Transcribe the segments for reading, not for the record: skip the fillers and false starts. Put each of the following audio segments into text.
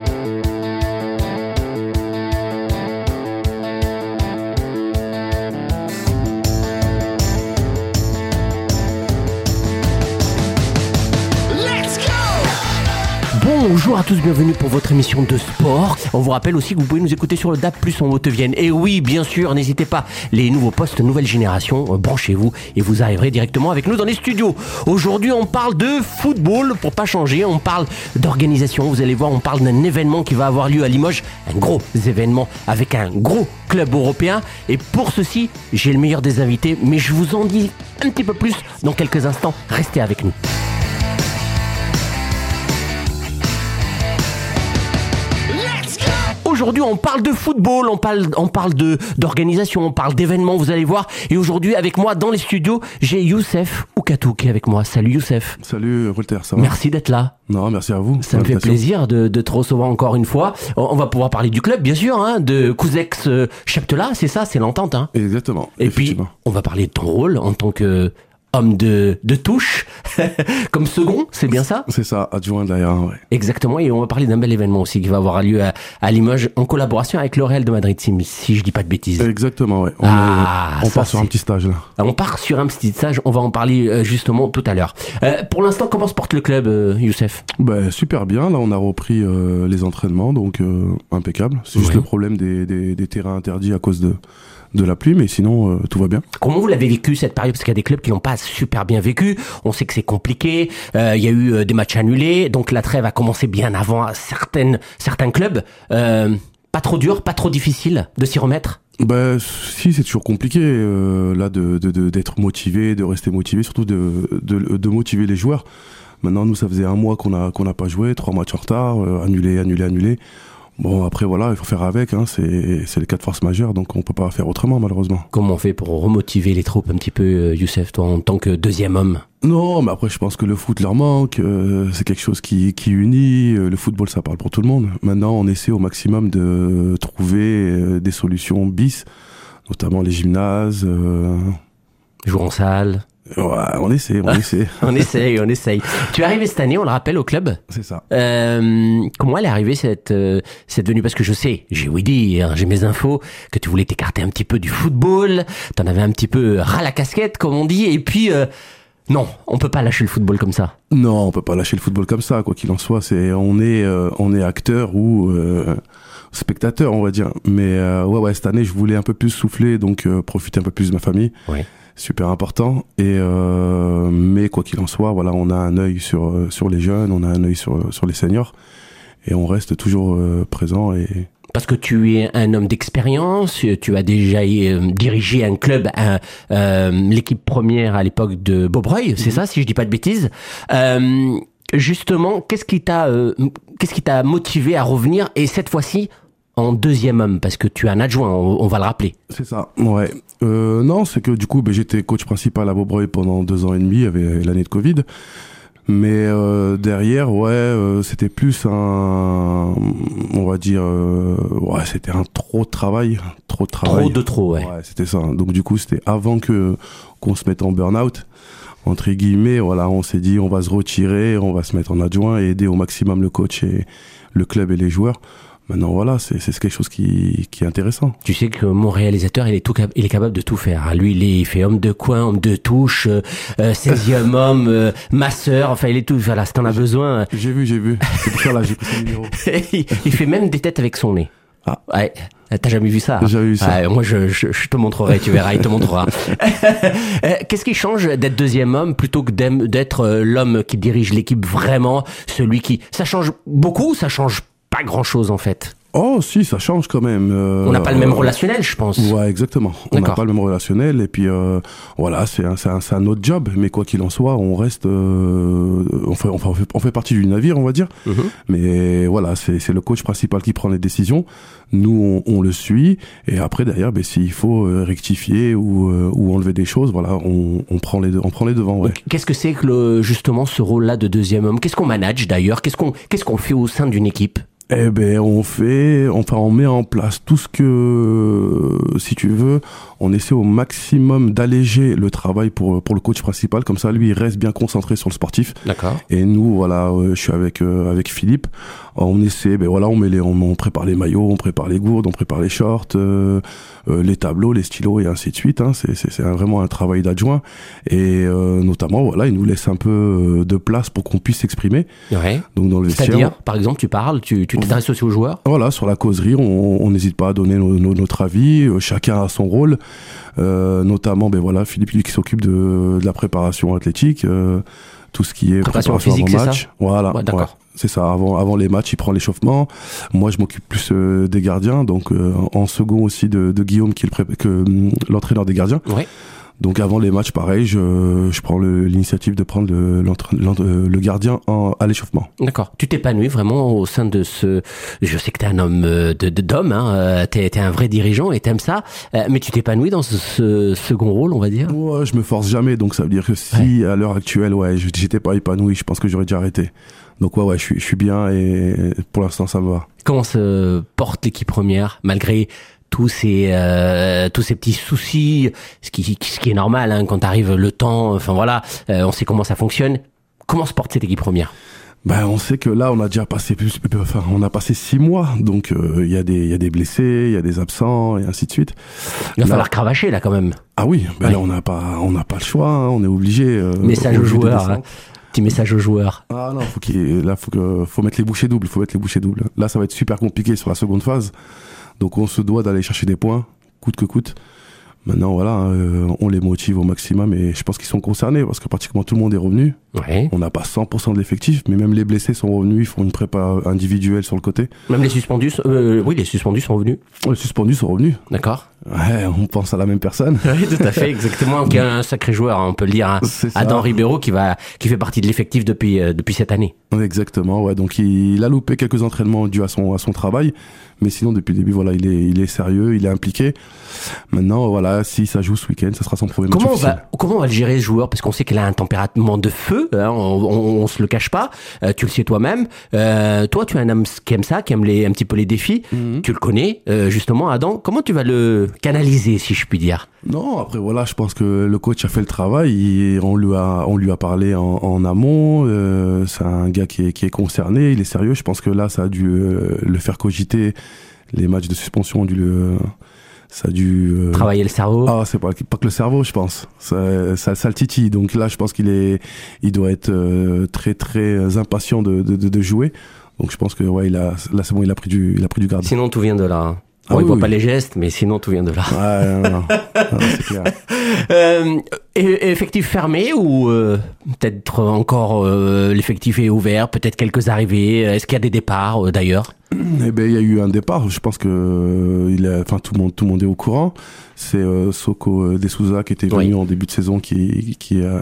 Bonjour à tous, bienvenue pour votre émission de sport. On vous rappelle aussi que vous pouvez nous écouter sur le DAB+ en Haute-Vienne. Et oui, bien sûr, n'hésitez pas, les nouveaux postes nouvelle génération, branchez-vous et vous arriverez directement avec nous dans les studios. Aujourd'hui, on parle de football, pour pas changer, on parle d'organisation. Vous allez voir, on parle d'un événement qui va avoir lieu à Limoges, un gros événement avec un gros club européen. Et pour ceci, j'ai le meilleur des invités, mais je vous en dis un petit peu plus dans quelques instants. Restez avec nous. Aujourd'hui, on parle de football, on parle d'organisation, on parle d'événements, vous allez voir. Et aujourd'hui, avec moi dans les studios, j'ai Youssef Oukatou qui est avec moi. Salut Youssef. Salut Volter, ça va? Merci d'être là. Non, merci à vous. Ça me fait plaisir de te recevoir encore une fois. On va pouvoir parler du club, bien sûr, de Couzex Cheptelat, c'est ça, c'est l'entente. Exactement. Et puis, on va parler de ton rôle en tant que homme de touche, comme second, c'est bien ça? C'est ça, adjoint derrière, ouais. Exactement, et on va parler d'un bel événement aussi qui va avoir lieu à Limoges en collaboration avec le Real de Madrid, si je dis pas de bêtises. Exactement, ouais. On part sur un petit stage là. On part sur un petit stage, on va en parler justement tout à l'heure. Pour l'instant, comment se porte le club, Youssef? Super bien, là on a repris les entraînements, donc impeccable. C'est juste le problème des terrains interdits à cause de la pluie, mais sinon tout va bien. Comment vous l'avez vécu cette période? Parce qu'il y a des clubs qui l'ont pas super bien vécu. On sait que c'est compliqué. Il y a eu des matchs annulés, donc la trêve a commencé bien avant à certains clubs. Pas trop dur, pas trop difficile de s'y remettre? Si, c'est toujours compliqué là d'être motivé, de rester motivé, surtout de motiver les joueurs. Maintenant, nous, ça faisait un mois qu'on n'a pas joué, 3 matchs en retard, annulé. Bon, après, voilà, il faut faire avec, c'est le cas de force majeure, donc on peut pas faire autrement, malheureusement. Comment on fait pour remotiver les troupes un petit peu, Youssef, toi, en tant que deuxième homme? Non, mais après, je pense que le foot leur manque, c'est quelque chose qui unit, le football, ça parle pour tout le monde. Maintenant, on essaie au maximum de trouver des solutions bis, notamment les gymnases. Jouer en salle. Ouais, on essaie. on essaye. Tu es arrivé cette année, on le rappelle, au club. C'est ça. Comment elle est arrivée cette venue? Parce que je sais, j'ai j'ai mes infos, que tu voulais t'écarter un petit peu du football, t'en avais un petit peu ras la casquette, comme on dit, et puis non, on peut pas lâcher le football comme ça. Non, on peut pas lâcher le football comme ça, quoi qu'il en soit. On est acteur ou spectateur, on va dire. Mais ouais, cette année, je voulais un peu plus souffler, donc profiter un peu plus de ma famille. Oui. Super important, mais quoi qu'il en soit, voilà, on a un œil sur les jeunes, on a un œil sur les seniors, et on reste toujours présent. Parce que tu es un homme d'expérience, tu as déjà dirigé un club, l'équipe première à l'époque de Beaubreuil, c'est ça, si je dis pas de bêtises. Justement, qu'est-ce qui t'a motivé à revenir, et cette fois-ci en deuxième homme, parce que tu es un adjoint, on va le rappeler. C'est ça, ouais. Non, c'est que du coup, j'étais coach principal à Beaubreuil pendant 2 ans et demi, avec l'année de Covid. Mais derrière, c'était plus on va dire, c'était un trop de travail. Ouais. Ouais, c'était ça. Donc du coup, c'était avant qu'on se mette en burn-out, entre guillemets. Voilà, on s'est dit, on va se retirer, on va se mettre en adjoint et aider au maximum le coach et le club et les joueurs. Maintenant, voilà, c'est quelque chose qui est intéressant. Tu sais que mon réalisateur, il est capable de tout faire. Lui, il fait homme de coin, homme de touche, 16e homme, masseur, enfin, il est tout. Voilà, si t'en as besoin. J'ai vu. C'est pour ça, là, j'ai pris son numéro. il fait même des têtes avec son nez. Ah. Ouais. T'as jamais vu ça? J'ai jamais vu ça. Ouais, moi, je te montrerai, tu verras, il te montrera. Qu'est-ce qui change d'être deuxième homme plutôt que d'être l'homme qui dirige l'équipe vraiment, ça change beaucoup, ça change pas grand-chose en fait? Oh si, ça change quand même. On n'a pas le même relationnel, je pense. Ouais, exactement. On n'a pas le même relationnel, et puis voilà, c'est un autre job, mais quoi qu'il en soit, on reste, on fait partie du navire, on va dire. Mm-hmm. Mais voilà, c'est le coach principal qui prend les décisions. Nous, on le suit, et après derrière, s'il faut rectifier ou enlever des choses, voilà, on prend les devants. Ouais. Qu'est-ce que c'est que justement ce rôle-là de deuxième homme? Qu'est-ce qu'on manage d'ailleurs? Qu'est-ce qu'on fait au sein d'une équipe? On met en place tout ce que, si tu veux, on essaie au maximum d'alléger le travail pour le coach principal, comme ça lui il reste bien concentré sur le sportif. D'accord. Et nous, voilà, je suis avec Philippe, On essaie, on prépare les maillots, on prépare les gourdes, on prépare les shorts, les tableaux, les stylos et ainsi de suite. Hein. C'est vraiment un travail d'adjoint et notamment voilà, ils nous laissent un peu de place pour qu'on puisse s'exprimer. Ouais. Donc dans le vestiaire. C'est-à-dire, par exemple, tu parles, tu t'intéresses aussi aux joueurs. Voilà, sur la causerie, on n'hésite pas à donner notre avis. Chacun a son rôle. Notamment, Philippe lui qui s'occupe de la préparation athlétique. Tout ce qui est préparation physique, avant match. Voilà, ouais, d'accord. Ouais, c'est ça. Avant les matchs, il prend l'échauffement. Moi, je m'occupe plus des gardiens, donc en second aussi de Guillaume, qui est l'entraîneur des gardiens. Ouais. Donc avant les matchs, pareil, je prends l'initiative de prendre le gardien à l'échauffement. D'accord. Tu t'épanouis vraiment au sein de ce... Je sais que t'es un homme d'homme, hein. T'es un vrai dirigeant et t'aimes ça, mais tu t'épanouis dans ce second rôle, on va dire. Ouais, je me force jamais, donc ça veut dire que si à l'heure actuelle, j'étais pas épanoui, je pense que j'aurais déjà arrêté. Donc ouais, je suis bien et pour l'instant ça me va. Comment se porte l'équipe première malgré tous ces petits soucis, ce qui est normal hein, quand arrive le temps, enfin voilà, on sait comment ça fonctionne. Comment se porte cette équipe première? On sait que là on a déjà passé on a passé 6 mois, donc il y a des blessés, il y a des absents et ainsi de suite. Il va falloir cravacher là quand même. Ah oui, là on n'a pas le choix, hein, on est obligé. Message aux joueurs. Hein. Petit message aux joueurs. Ah non, faut mettre les bouchées doubles, Là ça va être super compliqué sur la seconde phase. Donc on se doit d'aller chercher des points, coûte que coûte. Maintenant, voilà, on les motive au maximum et je pense qu'ils sont concernés parce que pratiquement tout le monde est revenu. Ouais. On n'a pas 100% de l'effectif, mais même les blessés sont revenus, ils font une prépa individuelle sur le côté. Même les suspendus, les suspendus sont revenus. Les suspendus sont revenus. D'accord. Ouais, on pense à la même personne. Oui, tout à fait, exactement. Qui est un sacré joueur, on peut le dire. Hein. Adam Ribeiro qui fait partie de l'effectif depuis cette année. Exactement, ouais. Donc il a loupé quelques entraînements dus à son travail, mais sinon depuis le début, voilà, il est sérieux, il est impliqué. Maintenant, voilà, si ça joue ce week-end, ça sera son premier match officiel. Comment on va le gérer ce joueur? Parce qu'on sait qu'il a un tempérament de feu, hein, on se le cache pas. Tu le sais toi-même. Toi, tu es un homme qui aime ça, qui aime un petit peu les défis. Mm-hmm. Tu le connais, justement, Adam. Comment tu vas le canaliser, si je puis dire? Non, après voilà, je pense que le coach a fait le travail. On lui a parlé en amont. C'est un gars qui est concerné, il est sérieux. Je pense que là, ça a dû le faire cogiter. Les matchs de suspension ont dû ça a dû travailler le cerveau. Ah, c'est pas que le cerveau, je pense. Ça le titille. Donc là, je pense il doit être très très impatient de jouer. Donc je pense que ouais, là c'est bon, il a pris du garde. Sinon tout vient de là. Bon, il voit pas les gestes, mais sinon tout vient de là. Ouais, non, c'est clair. Effectif fermé ou peut-être encore l'effectif est ouvert, peut-être quelques arrivées. Est-ce qu'il y a des départs d'ailleurs? Eh ben, il y a eu un départ. Je pense que tout le monde est au courant. C'est Soko De Souza qui était venu en début de saison, il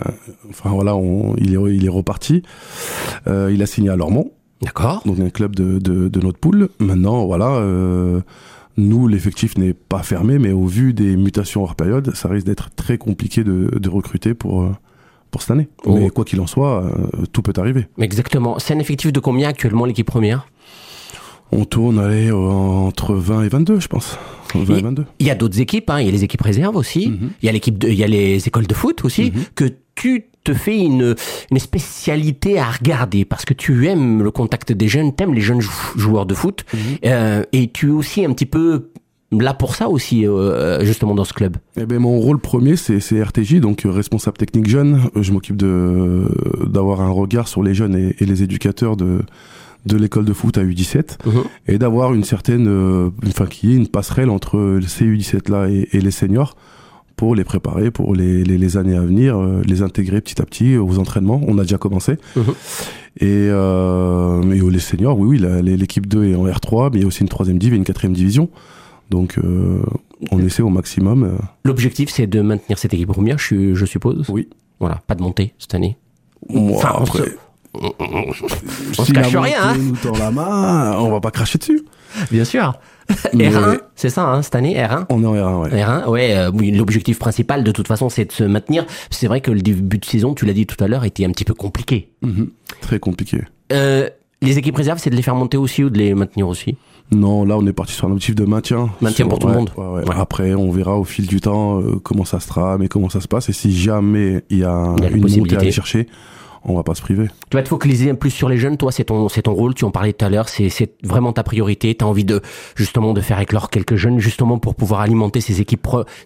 est reparti. Il a signé à Lormont. D'accord. Donc un club de notre poule. Maintenant, voilà. Nous, l'effectif n'est pas fermé, mais au vu des mutations hors période, ça risque d'être très compliqué de recruter pour cette année. Oh. Mais quoi qu'il en soit, tout peut arriver. Exactement. C'est un effectif de combien actuellement, l'équipe première? On tourne entre 20 et 22, je pense. 20 et 22. Il y a d'autres équipes, hein. Il y a les équipes réserves aussi. Mm-hmm. Il y a les écoles de foot aussi, que tu te fais une spécialité à regarder parce que tu aimes le contact des jeunes, t'aimes les jeunes joueurs de foot, et tu es aussi un petit peu là pour ça aussi, justement dans ce club. Eh ben mon rôle premier c'est RTJ, donc responsable technique jeune. Je m'occupe d'avoir un regard sur les jeunes et les éducateurs de l'école de foot à U17 et d'avoir une certaine, qu'il y ait une passerelle entre ces U17 là et les seniors, pour les préparer pour les années à venir, les intégrer petit à petit aux entraînements. On a déjà commencé. Et les seniors, oui, l'équipe 2 est en R3, mais il y a aussi une 3e div et une 4e division. Donc, on essaie au maximum. L'objectif, c'est de maintenir cette équipe première, je suppose. Oui. Voilà, pas de montée cette année. Après, on se cache rien, hein. Nous tend la main, on va pas cracher dessus. Bien sûr. R1, c'est ça, hein, cette année, R1. On est en R1, ouais. R1, ouais. Oui, l'objectif principal, de toute façon, c'est de se maintenir. C'est vrai que le début de saison, tu l'as dit tout à l'heure, était un petit peu compliqué. Très compliqué. Les équipes réserves, c'est de les faire monter aussi ou de les maintenir aussi? Non, là, on est parti sur un objectif de maintien. Maintien pour tout le monde. Ouais. Après, on verra au fil du temps comment ça se trame et comment ça se passe. Et si jamais il y a une montée à aller chercher, on va pas se priver. Tu vas te focaliser un plus sur les jeunes, toi, c'est ton rôle, tu en parlais tout à l'heure, c'est vraiment ta priorité, tu as envie justement de faire éclore quelques jeunes, justement pour pouvoir alimenter ces équipes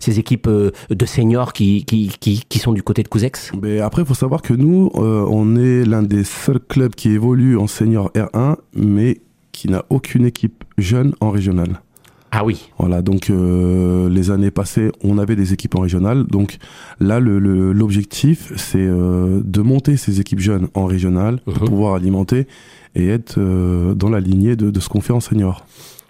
de seniors qui sont du côté de Couzex. Mais après, il faut savoir que nous, on est l'un des seuls clubs qui évolue en senior R1, mais qui n'a aucune équipe jeune en régional. Ah oui. Voilà, donc les années passées, on avait des équipes en régional. Donc là, l'objectif, c'est de monter ces équipes jeunes en régional, de pouvoir alimenter et être dans la lignée de ce qu'on fait en senior.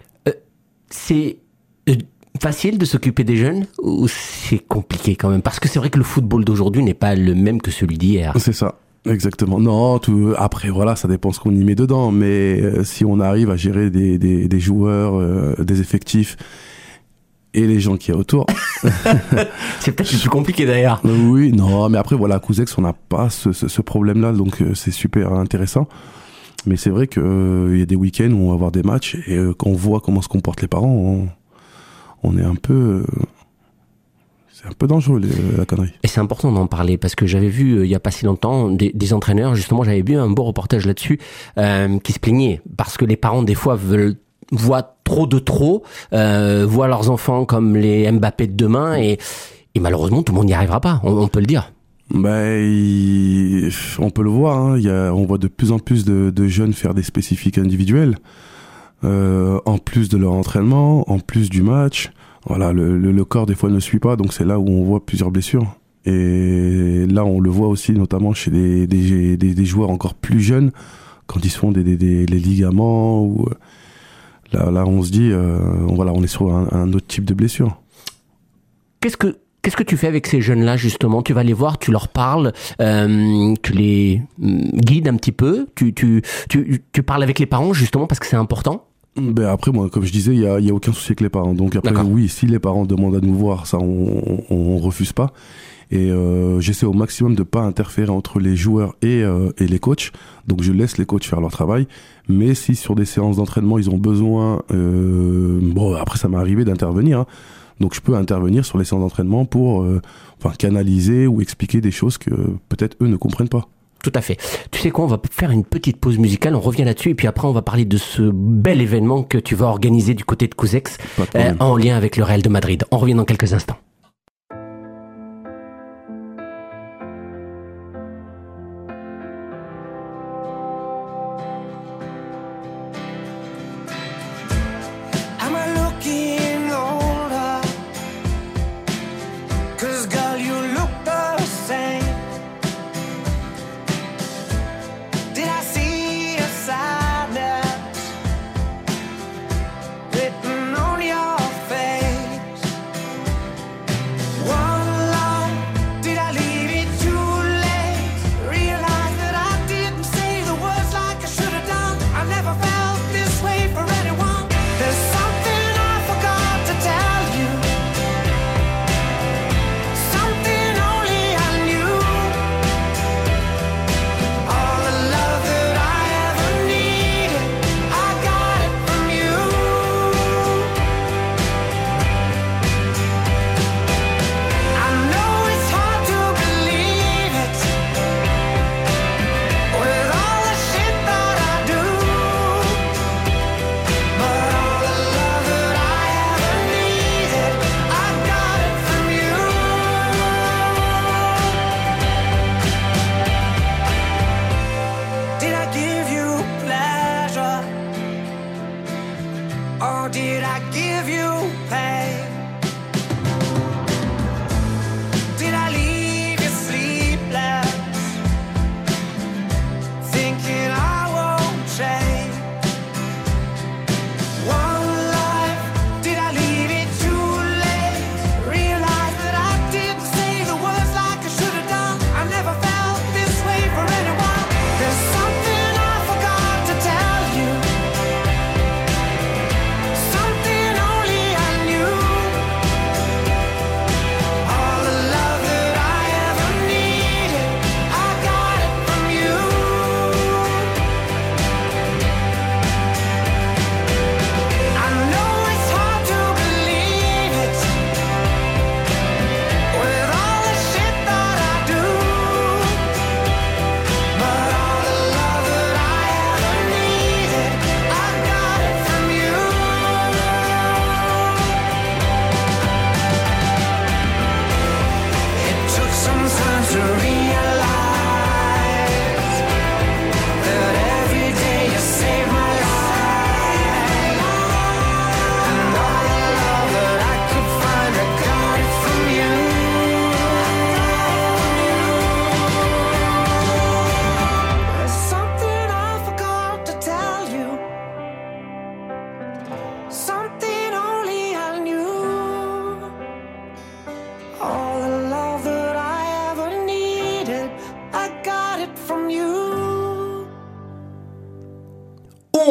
C'est facile de s'occuper des jeunes ou c'est compliqué quand même? Parce que c'est vrai que le football d'aujourd'hui n'est pas le même que celui d'hier. C'est ça. Exactement. Non, après voilà, ça dépend ce qu'on y met dedans, mais si on arrive à gérer des joueurs, des effectifs et les gens qui y a autour, c'est peut-être plus compliqué d'ailleurs. Oui, non, mais après voilà, à Couzex, on n'a pas ce problème-là, donc c'est super intéressant. Mais c'est vrai que y a des week-ends où on va avoir des matchs et quand on voit comment se comportent les parents, on est un peu c'est un peu dangereux, la connerie. Et c'est important d'en parler parce que j'avais vu il y a pas si longtemps des entraîneurs, justement, j'avais vu un beau reportage là-dessus qui se plaignaient parce que les parents des fois voient trop, voient leurs enfants comme les Mbappé de demain et malheureusement tout le monde n'y arrivera pas, on peut le dire. On peut le voir, hein, on voit de plus en plus de jeunes faire des spécifiques individuels en plus de leur entraînement, en plus du match. Voilà, le corps des fois ne suit pas, donc c'est là où on voit plusieurs blessures. Et là, on le voit aussi, notamment chez des joueurs encore plus jeunes, quand ils se font les ligaments. Ou là, on se dit, on est sur un autre type de blessure. Qu'est-ce que tu fais avec ces jeunes-là, justement? Tu vas les voir, tu leur parles, tu les guides un petit peu, tu parles avec les parents, justement, parce que c'est important? Ben après, moi, comme je disais, il y a aucun souci avec les parents. Donc après, oui, si les parents demandent à nous voir, ça, on refuse pas. Et j'essaie au maximum de pas interférer entre les joueurs et les coachs. Donc je laisse les coachs faire leur travail. Mais si sur des séances d'entraînement, ils ont besoin... après, ça m'est arrivé d'intervenir. Hein. Donc je peux intervenir sur les séances d'entraînement pour canaliser ou expliquer des choses que peut-être eux ne comprennent pas. Tout à fait. Tu sais quoi, on va faire une petite pause musicale, on revient là-dessus et puis après on va parler de ce bel événement que tu vas organiser du côté de Couzex en lien avec le Real de Madrid. On revient dans quelques instants. Something only I knew.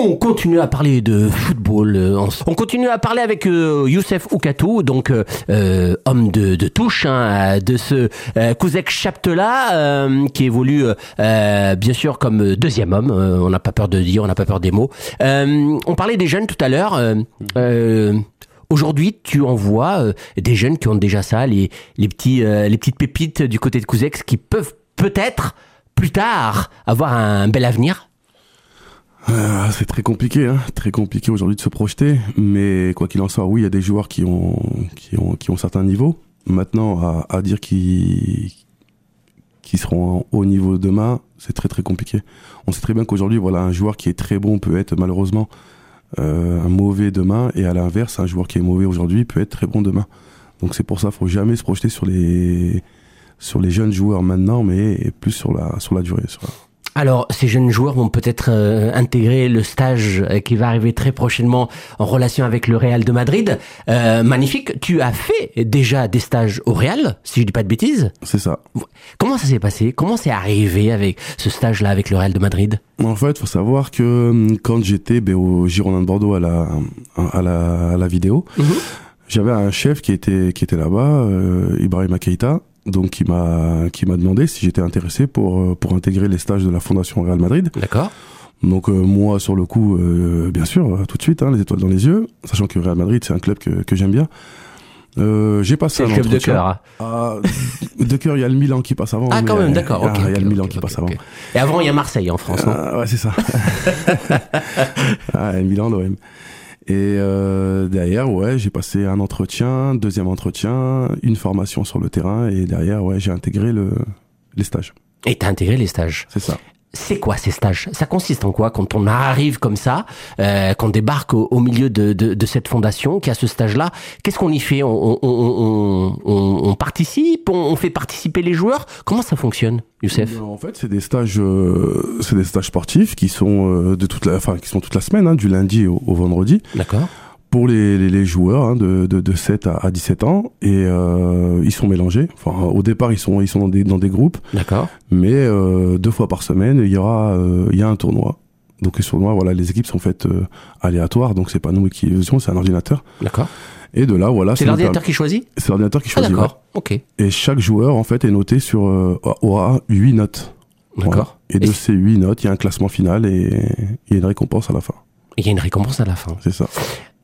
On continue à parler de football. On continue à parler avec Youssef Oukatou, donc homme de touche de ce Kouzek Chaptela, qui évolue bien sûr comme deuxième homme. On n'a pas peur de dire, on n'a pas peur des mots. On parlait des jeunes tout à l'heure. Aujourd'hui, tu en vois des jeunes qui ont déjà ça, les petites pépites du côté de Kouzek qui peuvent peut-être plus tard avoir un bel avenir. C'est très compliqué, très compliqué aujourd'hui de se projeter, mais quoi qu'il en soit, oui, il y a des joueurs qui ont certains niveaux. Maintenant, à dire qu'ils seront en haut niveau demain, c'est très très compliqué. On sait très bien qu'aujourd'hui, voilà, un joueur qui est très bon peut être malheureusement un mauvais demain, et à l'inverse, un joueur qui est mauvais aujourd'hui peut être très bon demain. Donc c'est pour ça, faut jamais se projeter sur les jeunes joueurs maintenant, mais plus sur la durée. Alors, ces jeunes joueurs vont peut-être intégrer le stage qui va arriver très prochainement en relation avec le Real de Madrid. Magnifique, tu as fait déjà des stages au Real, si je dis pas de bêtises. C'est ça. Comment ça s'est passé? Comment c'est arrivé avec ce stage-là avec le Real de Madrid? En fait, faut savoir que quand j'étais au Girondins de Bordeaux à la vidéo, j'avais un chef qui était là-bas, Ibrahima Keita. Donc qui m'a demandé si j'étais intéressé pour intégrer les stages de la Fondation Real Madrid. D'accord. Donc moi sur le coup bien sûr tout de suite les étoiles dans les yeux, sachant que Real Madrid c'est un club que j'aime bien. J'ai passé un entretien. C'est le club de cœur. De cœur, il y a le Milan qui passe avant. Ah quand même, d'accord. Okay, il y a le Milan qui passe avant. Et avant il y a Marseille en France, non? Ouais, c'est ça. Milan, l'OM. Et derrière, j'ai passé un entretien, deuxième entretien, une formation sur le terrain, et derrière, j'ai intégré les stages. Et t'as intégré les stages. C'est ça. C'est quoi ces stages? Ça consiste en quoi quand on arrive comme ça, qu'on débarque au milieu de cette fondation, qui a ce stage-là? Qu'est-ce qu'on y fait? On participe? On fait participer les joueurs? Comment ça fonctionne, Youssef? En fait, c'est des stages sportifs qui sont toute la semaine, du lundi au vendredi. D'accord. Pour les joueurs de 7 à 17 ans, et ils sont mélangés. Enfin, au départ ils sont dans des groupes. D'accord. Mais 2 fois par semaine il y a un tournoi. Donc les tournois, les équipes sont faites aléatoires, donc c'est pas nous qui les faisons, c'est un ordinateur. D'accord. Et de là c'est l'ordinateur qui choisit. C'est l'ordinateur qui choisit. D'accord. Ok. Et chaque joueur en fait est noté aura 8 notes. D'accord. Voilà. Et de ces 8 notes, il y a un classement final et il y a une récompense à la fin. Il y a une récompense à la fin. C'est ça.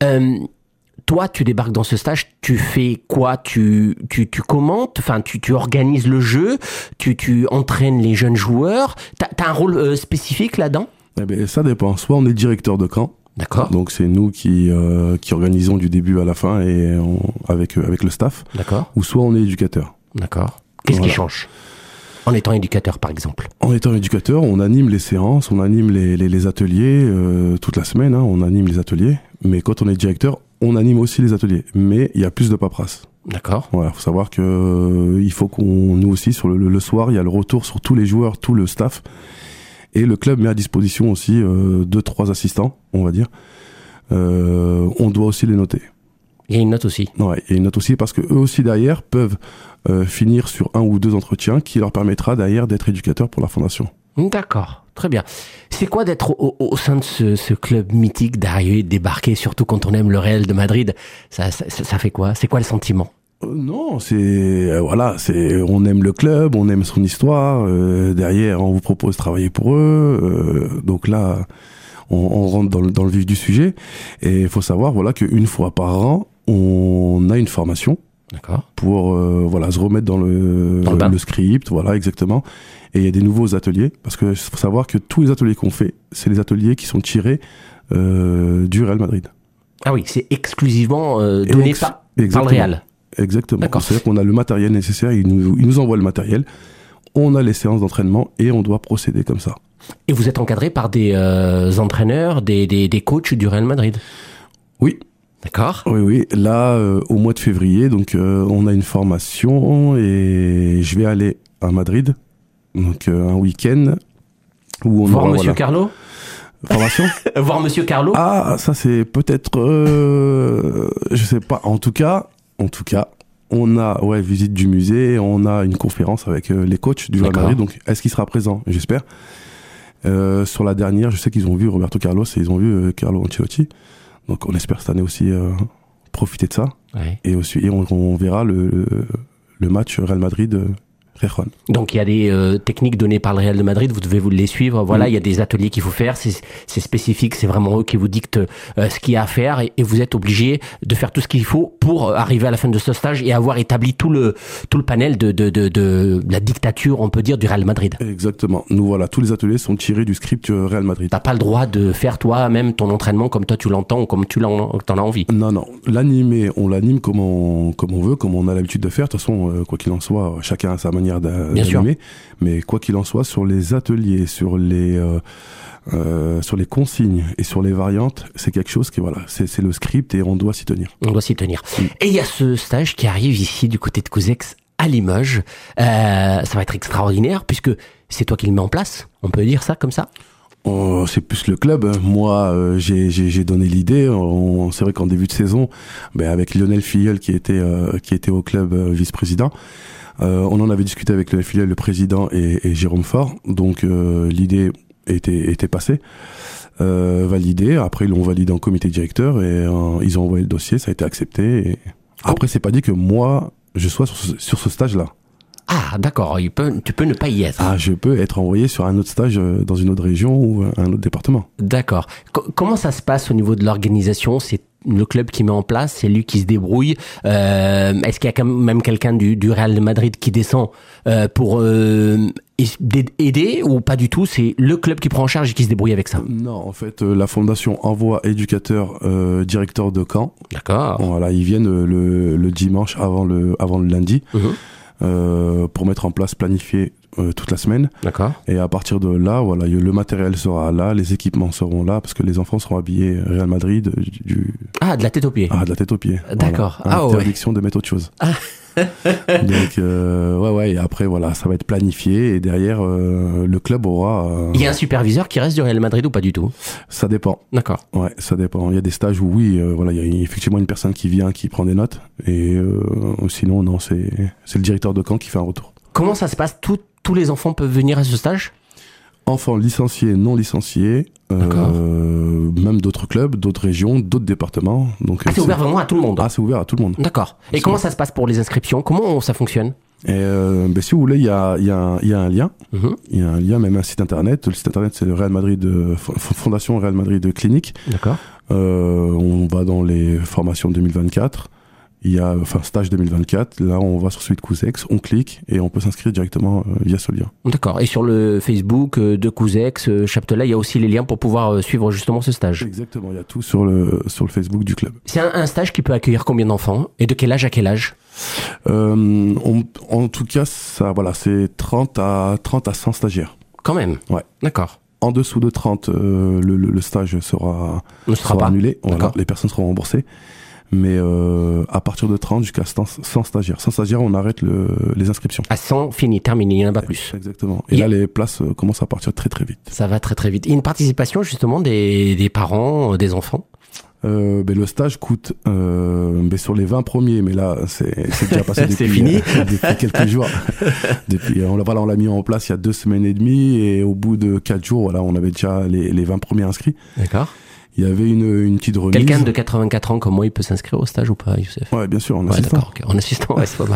Toi, tu débarques dans ce stage, tu fais quoi? Tu commentes, enfin, tu organises le jeu, tu entraînes les jeunes joueurs. T'as un rôle spécifique là-dedans? Eh ben, ça dépend. Soit on est directeur de camp. D'accord. Donc c'est nous qui organisons du début à la fin et avec le staff. D'accord. Ou soit on est éducateur. D'accord. Qu'est-ce qui change en étant éducateur, par exemple? En étant éducateur, on anime les séances, on anime les ateliers toute la semaine. On anime les ateliers. Mais quand on est directeur, on anime aussi les ateliers. Mais il y a plus de paperasse. D'accord. Voilà, faut savoir que il faut nous aussi sur le soir, il y a le retour sur tous les joueurs, tout le staff. Et le club met à disposition aussi 2-3 assistants, on va dire. On doit aussi les noter. Il y a une note aussi. Ouais, il y a une note aussi parce que eux aussi derrière peuvent finir sur 1 ou 2 entretiens qui leur permettra derrière d'être éducateurs pour la fondation. D'accord, très bien. C'est quoi d'être au sein de ce club mythique, d'arriver, de débarquer, surtout quand on aime le Real de Madrid? Ça fait quoi? C'est quoi le sentiment? Non, on aime le club, on aime son histoire. Derrière, on vous propose de travailler pour eux. Donc là, on rentre dans le vif du sujet. Et il faut savoir, qu'une fois par an, on a une formation. D'accord. Pour se remettre dans le script, exactement. Et il y a des nouveaux ateliers, parce que faut savoir que tous les ateliers qu'on fait, c'est les ateliers qui sont tirés du Real Madrid. Ah oui, c'est exclusivement donné par le Real. Exactement. D'accord. C'est-à-dire qu'on a le matériel nécessaire, ils nous envoient le matériel, on a les séances d'entraînement et on doit procéder comme ça. Et vous êtes encadré par des entraîneurs, des coachs du Real Madrid? Oui. D'accord. Oui. Là, au mois de février, donc on a une formation et je vais aller à Madrid, donc un week-end où on voir Monsieur Carlo. Formation. Voir Monsieur Carlo. Ah, ça c'est peut-être, je sais pas. En tout cas, on a visite du musée, on a une conférence avec les coachs du Real Madrid. Donc, est-ce qu'il sera présent? J'espère. Sur la dernière, je sais qu'ils ont vu Roberto Carlos et ils ont vu Carlo Ancelotti. Donc on espère cette année aussi profiter de ça. Ouais. Et aussi, on verra le match Real Madrid. Donc il y a des techniques données par le Real de Madrid, vous devez les suivre. Voilà, il y a des ateliers qu'il faut faire, c'est spécifique, c'est vraiment eux qui vous dictent ce qu'il y a à faire et vous êtes obligé de faire tout ce qu'il faut pour arriver à la fin de ce stage et avoir établi tout le panel de la dictature, on peut dire, du Real Madrid. Exactement. Nous voilà, tous les ateliers sont tirés du script Real Madrid. T'as pas le droit de faire toi-même ton entraînement comme toi tu l'entends ou comme t'en as envie. Non, l'animer, on l'anime comme on veut, comme on a l'habitude de faire. De toute façon, quoi qu'il en soit, chacun a sa manière d'animer, mais quoi qu'il en soit, sur les ateliers, sur les consignes et sur les variantes, c'est quelque chose qui, voilà, c'est le script et on doit s'y tenir. On doit s'y tenir. Et il y a ce stage qui arrive ici du côté de Couzex à Limoges. Ça va être extraordinaire puisque c'est toi qui le mets en place. On peut dire ça comme ça? C'est plus le club. Moi, j'ai donné l'idée. C'est vrai qu'en début de saison, avec Lionel Filleul qui était au club vice-président, on en avait discuté avec Lionel Filleul, le président, et Jérôme Faure. Donc l'idée était passée, validée. Après, ils l'ont validé en comité directeur et ils ont envoyé le dossier. Ça a été accepté. Et après, c'est pas dit que moi je sois sur ce stage-là. Ah, d'accord. Tu peux ne pas y être. Ah, je peux être envoyé sur un autre stage dans une autre région ou un autre département. D'accord. Comment ça se passe au niveau de l'organisation? C'est le club qui met en place, c'est lui qui se débrouille. Est-ce qu'il y a quand même quelqu'un du Real de Madrid qui descend pour aider ou pas du tout? C'est le club qui prend en charge et qui se débrouille avec ça? Non, en fait, la fondation envoie éducateurs, directeurs de camp. D'accord. Voilà, ils viennent le dimanche avant le lundi. Pour mettre en place, planifier toute la semaine. D'accord. Et à partir de là, voilà, le matériel sera là, les équipements seront là, parce que les enfants seront habillés Real Madrid de la tête aux pieds. Ah, de la tête aux pieds. D'accord. Voilà. Interdiction de mettre autre chose. Donc et après voilà, ça va être planifié et derrière le club aura il y a un superviseur qui reste du Real Madrid ou pas du tout? Ça dépend. D'accord. Ouais, ça dépend. Il y a des stages où oui, voilà, il y a effectivement une personne qui vient, qui prend des notes et sinon non, c'est le directeur de camp qui fait un retour. Comment ça se passe? Tous les enfants peuvent venir à ce stage? Enfants licenciés, non licenciés, même d'autres clubs, d'autres régions, d'autres départements. Donc, c'est ouvert vraiment à tout le monde? Ah, c'est ouvert à tout le monde. D'accord. Et comment ça se passe pour les inscriptions? Comment ça fonctionne? Si vous voulez, il y a un lien. Il y a un lien, même un site internet. Le site internet, c'est le Real Madrid, Fondation Real Madrid Clinique. D'accord. On va dans les formations 2024. Il y a, stage 2024. Là, on va sur celui de Couzex, on clique et on peut s'inscrire directement via ce lien. D'accord. Et sur le Facebook de Couzex, Chaptelet, il y a aussi les liens pour pouvoir suivre justement ce stage. Exactement. Il y a tout sur le Facebook du club. C'est un stage qui peut accueillir combien d'enfants et de quel âge à quel âge? En tout cas, ça, voilà, c'est 30 à 100 stagiaires. Quand même. Ouais. D'accord. En dessous de 30, le stage sera annulé. Voilà, les personnes seront remboursées. Mais à partir de 30 jusqu'à 100 stagiaires. 100 stagiaires, on arrête les inscriptions. À 100, fini, terminé, il n'y en a pas plus. Exactement. Et là, les places commencent à partir très très vite. Ça va très très vite. Et une participation justement des parents, des enfants? Le stage coûte sur les 20 premiers, mais là c'est déjà passé depuis, c'est fini. Depuis quelques jours. Depuis on l'a mis en place il y a 2 semaines et demie et au bout de 4 jours, voilà, on avait déjà les 20 premiers inscrits. D'accord. Il y avait une petite remise. Quelqu'un de 84 ans comme moi, il peut s'inscrire au stage ou pas, Youssef? Ouais, bien sûr, en assistant. D'accord, okay. En assistant, ouais, c'est pas mal.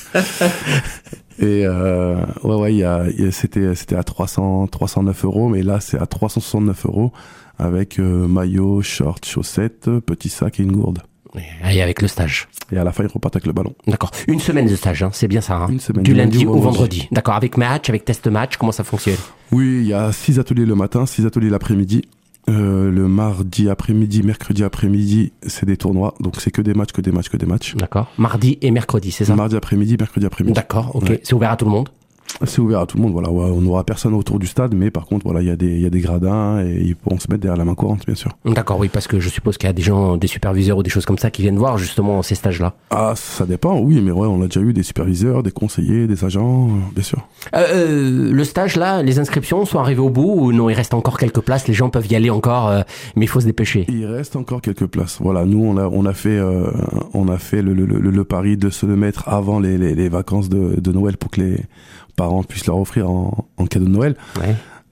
Et c'était à 309 €, mais là c'est à 369 € avec maillot, short, chaussettes, petit sac et une gourde. Et avec le stage. Et à la fin, ils repartent avec le ballon. D'accord. Une semaine de stage, hein, c'est bien ça. Hein. Une semaine. Du lundi au vendredi. D'accord. Avec match, avec test match, comment ça fonctionne? Oui, il y a 6 ateliers le matin, 6 ateliers l'après-midi. Le mardi après-midi, mercredi après-midi, c'est des tournois, donc c'est que des matchs. D'accord. Mardi et mercredi, c'est ça? Mardi après-midi, mercredi après-midi. D'accord, ok. Ouais. C'est ouvert à tout le monde? C'est ouvert à tout le monde, voilà. Ouais, on n'aura personne autour du stade, mais par contre, voilà, il y a des gradins et ils pourront se mettre derrière la main courante, bien sûr. D'accord, oui, parce que je suppose qu'il y a des gens, des superviseurs ou des choses comme ça qui viennent voir justement ces stages-là. Ah, ça dépend, oui, mais ouais, on a déjà eu des superviseurs, des conseillers, des agents, bien sûr. Le stage là, les inscriptions sont arrivées au bout ou non, il reste encore quelques places, les gens peuvent y aller encore, mais il faut se dépêcher. Il reste encore quelques places. Voilà, nous on a fait le pari de se le mettre avant les vacances de Noël pour que les parents puissent leur offrir en cadeau de Noël. Ouais.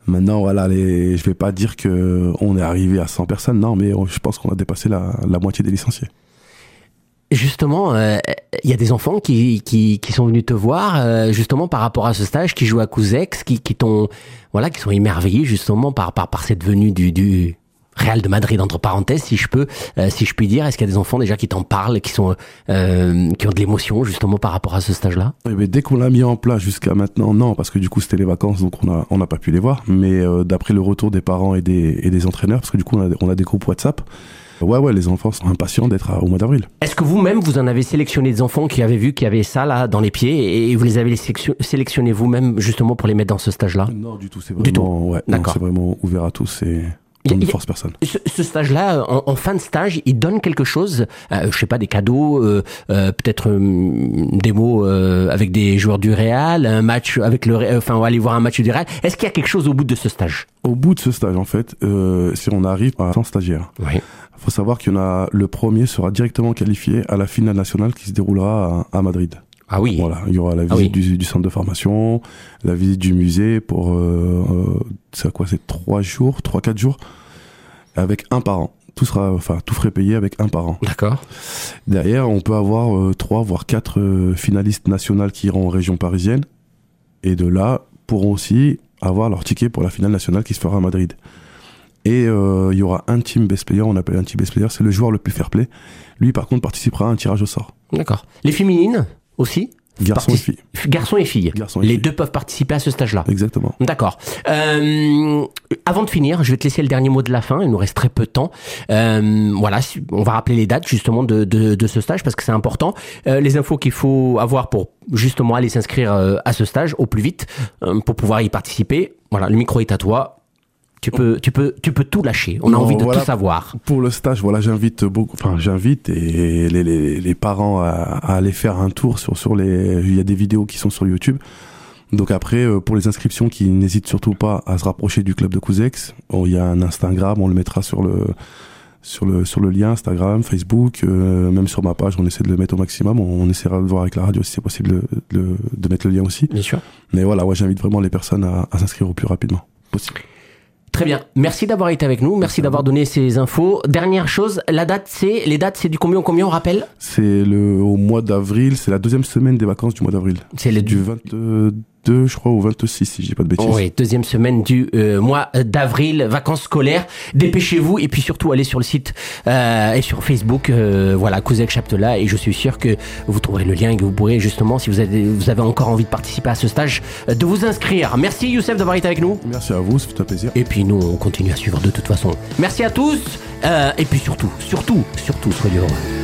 Maintenant, voilà, je vais pas dire que on est arrivé à 100 personnes, non, mais je pense qu'on a dépassé la moitié des licenciés. Justement, il y a des enfants qui sont venus te voir, justement par rapport à ce stage, qui jouent à Couzex, qui sont émerveillés justement par cette venue du Real de Madrid, entre parenthèses, si je puis dire. Est-ce qu'il y a des enfants déjà qui t'en parlent, qui ont de l'émotion justement par rapport à ce stage-là? Mais dès qu'on l'a mis en place jusqu'à maintenant, non, parce que du coup c'était les vacances, donc on n'a pas pu les voir. Mais d'après le retour des parents et des entraîneurs, parce que du coup on a des groupes WhatsApp. Ouais, les enfants sont impatients d'être au mois d'avril. Est-ce que vous-même, vous en avez sélectionné des enfants qui avaient vu qu'il y avait ça là dans les pieds et vous les avez sélectionnés vous-même justement pour les mettre dans ce stage-là? Non, du tout. C'est vraiment, c'est vraiment ouvert à tous et on ne force personne. Ce stage-là, en fin de stage, il donne quelque chose, je sais pas, des cadeaux, peut-être des mots avec des joueurs du Real, un match avec on va aller voir un match du Real. Est-ce qu'il y a quelque chose au bout de ce stage? Au bout de ce stage, en fait, si on arrive à 100 stagiaires. Oui. Faut savoir qu'il y en a, le premier sera directement qualifié à la finale nationale qui se déroulera à Madrid. Ah oui. Voilà, il y aura la visite du centre de formation, la visite du musée pour c'est 3-4 jours avec un parent. Tout frais payé avec un parent. D'accord. Derrière, on peut avoir 3 voire 4 finalistes nationales qui iront en région parisienne et de là pourront aussi avoir leur ticket pour la finale nationale qui se fera à Madrid. Et il y aura un team best player, on appelle un team best player, c'est le joueur le plus fair play. Lui, par contre, participera à un tirage au sort. D'accord. Les féminines aussi? Garçons et filles. Garçons et filles. Les deux peuvent participer à ce stage-là. Exactement. D'accord. Avant de finir, je vais te laisser le dernier mot de la fin. Il nous reste très peu de temps. Voilà, on va rappeler les dates justement de ce stage parce que c'est important. Les infos qu'il faut avoir pour justement aller s'inscrire à ce stage au plus vite pour pouvoir y participer. Voilà, le micro est à toi. Tu peux tout lâcher. On a envie de tout savoir. Pour le stage, voilà, j'invite et les parents à aller faire un tour il y a des vidéos qui sont sur YouTube. Donc après, pour les inscriptions, qui n'hésitent surtout pas à se rapprocher du club de Couzex, il y a un Instagram, on le mettra sur le lien Instagram, Facebook, même sur ma page, on essaie de le mettre au maximum. On essaiera de voir avec la radio si c'est possible de mettre le lien aussi. Bien sûr. Mais voilà, j'invite vraiment les personnes à s'inscrire au plus rapidement possible. Très bien. Merci d'avoir été avec nous. Merci d'avoir donné ces infos. Dernière chose, les dates, c'est du combien on rappelle? C'est au mois d'avril. C'est la deuxième semaine des vacances du mois d'avril. C'est du 22, je crois, au 26, si je dis pas de bêtises. Oui, deuxième semaine du mois d'avril, vacances scolaires. Dépêchez-vous et puis surtout allez sur le site et sur Facebook, voilà, Couzex Chaptela, et je suis sûr que vous trouverez le lien et que vous pourrez justement, si vous avez encore envie de participer à ce stage, de vous inscrire. Merci Youssef d'avoir été avec nous. Merci à vous, c'est un plaisir. Et puis nous, on continue à suivre de toute façon. Merci à tous et puis surtout, soyez heureux.